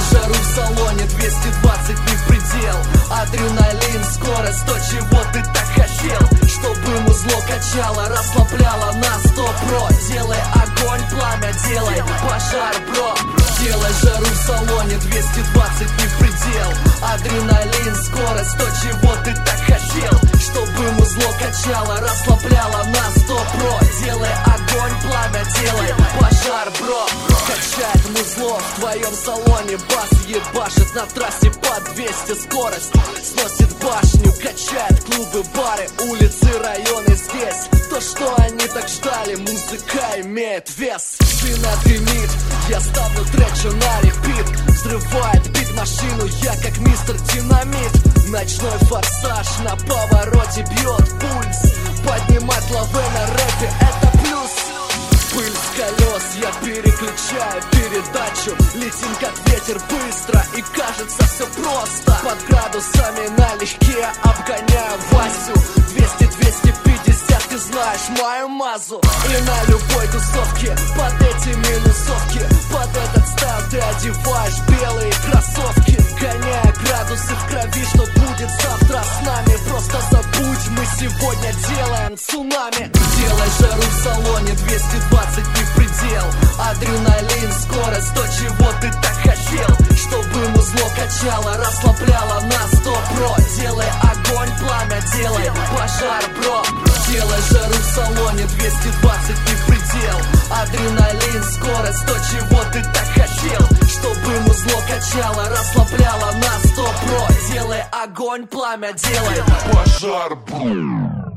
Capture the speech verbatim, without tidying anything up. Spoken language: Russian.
Делай жару в салоне, двести двадцать не предел. Адреналин, скорость, то, чего ты так хотел. Чтобы музло качало, расслабляло на сто про. Делай огонь, пламя, делай пожар, бро. Делай жару в салоне, двести двадцать не предел. Адреналин, скорость, то, чего ты так хотел. Чтобы музло качало, расслабляло на сто про. Делай огонь, пламя, делай пожар, бро. Качает музло в твоем салоне, бас ебашит на трассе по двести скорость. Сносит башню, качает клубы, бары, улицы, районы здесь. То, что они так ждали, музыка имеет вес. Спина дымит, я ставлю тречу на репит. Взрывает бит машину, я как мистер Динамит. Ночной форсаж на повороте бьет пульс. Поднимать лавы на рэпе — это плюс. Пыль с колес, я переключаю передачу. Летим как ветер быстро, и кажется все просто. Под градусами налегке обгоняю Васю. Двести двести пятьдесят, ты знаешь мою мазу. И на любой тусовке под эти минусовки, под этот стайл ты одеваешь белые кроссовки. Гоняя градусы в крови, что будет завтра с нами. Просто забудь, мы сегодня делаем цунами. Делай жару в салоне, двести двадцать не предел. Адреналин, скорость, то, чего ты так хотел. Чтобы музло качало, расслабляло на сто про. Делай огонь, пламя, делай пожар, бро. Делай жару в салоне, двести двадцать не предел. Адреналин, скорость, то, чего ты так хотел. Чтобы музло качало, расслабляло на сто про. Делай огонь, пламя, делай пожар, бро.